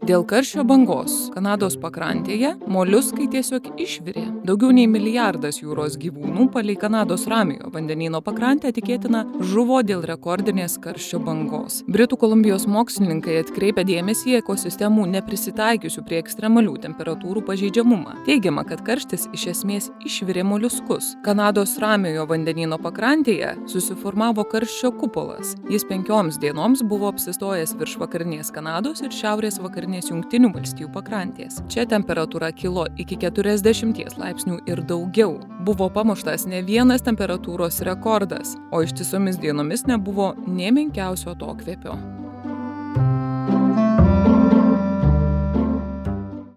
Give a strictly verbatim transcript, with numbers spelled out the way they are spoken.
Dėl karščio bangos Kanados pakrantėje moliuskai tiesiog išvirė. Daugiau nei milijardas jūros gyvūnų palei Kanados Ramiojo vandenyno pakrantę tikėtina žuvo dėl rekordinės karščio bangos. Britų Kolumbijos mokslininkai atkreipia dėmesį į ekosistemų neprisitaikiusių prie ekstremalių temperatūrų pažeidžiamumą. Teigiama, kad karštis iš esmės išvirė moliuskus. Kanados Ramiojo vandenyno pakrantėje susiformavo karščio kupolas. Jis penkioms dienoms buvo apsistojęs virš vakarinės Kanados ir šiaurės vakarinės Jungtinių valstijų pakrantės. Čia temperatūra kilo iki keturiasdešimties laipsnių ir daugiau. Buvo pamuštas ne vienas temperatūros rekordas, o ištisomis dienomis nebuvo nė menkiausio atokvėpio.